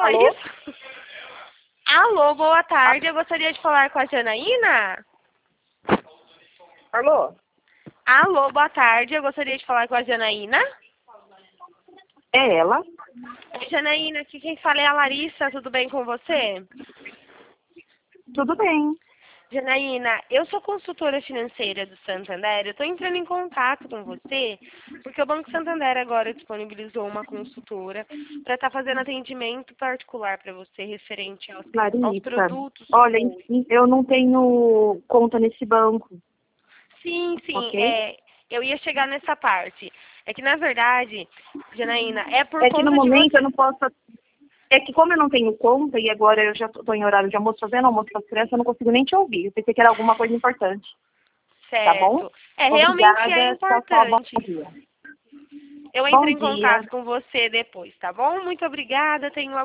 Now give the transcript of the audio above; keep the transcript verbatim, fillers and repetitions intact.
falar Alô? isso? Alô, boa tarde. Eu gostaria de falar com a Janaína. Alô? Alô, boa tarde. Eu gostaria de falar com a Janaína. É ela? Oi, Janaína, aqui quem fala é a Larissa. Tudo bem com você? Tudo bem. Janaína, eu sou consultora financeira do Santander. Eu estou entrando em contato com você porque o Banco Santander agora disponibilizou uma consultora para estar fazendo atendimento particular para você referente aos, aos Larissa, produtos. olha, eu não tenho conta nesse banco, Sim, sim, ok? é, eu ia chegar nessa parte. É que, na verdade, Janaína, é por É que no conta de momento eu você... não posso... É que como eu não tenho conta e agora eu já estou em horário de almoço fazendo almoço com as crianças, eu não consigo nem te ouvir. Eu pensei que era alguma coisa importante, tá bom? Certo. É, realmente é Obrigada, tchau, tchau, bom importante. dia. Eu entro Bom em dia. contato com você depois, tá bom? Muito obrigada, tenha uma